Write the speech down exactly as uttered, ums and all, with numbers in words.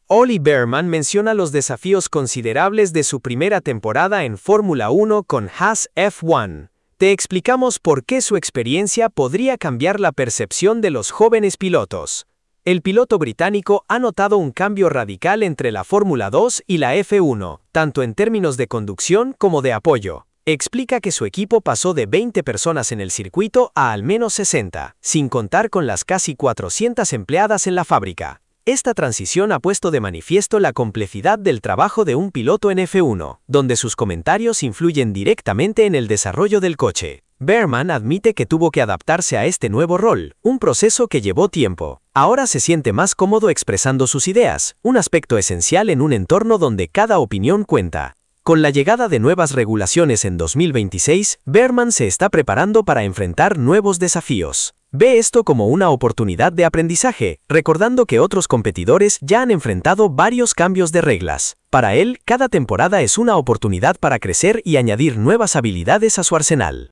Ollie Bearman menciona los desafíos considerables de su primera temporada en Fórmula uno con Haas F uno. Te explicamos por qué su experiencia podría cambiar la percepción de los jóvenes pilotos. El piloto británico ha notado un cambio radical entre la Fórmula dos y la F uno, tanto en términos de conducción como de apoyo. Explica que su equipo pasó de veinte personas en el circuito a al menos sesenta, sin contar con las casi cuatrocientas empleadas en la fábrica. Esta transición ha puesto de manifiesto la complejidad del trabajo de un piloto en F uno, donde sus comentarios influyen directamente en el desarrollo del coche. Bearman admite que tuvo que adaptarse a este nuevo rol, un proceso que llevó tiempo. Ahora se siente más cómodo expresando sus ideas, un aspecto esencial en un entorno donde cada opinión cuenta. Con la llegada de nuevas regulaciones en dos mil veintiséis, Bearman se está preparando para enfrentar nuevos desafíos. Ve esto como una oportunidad de aprendizaje, recordando que otros competidores ya han enfrentado varios cambios de reglas. Para él, cada temporada es una oportunidad para crecer y añadir nuevas habilidades a su arsenal.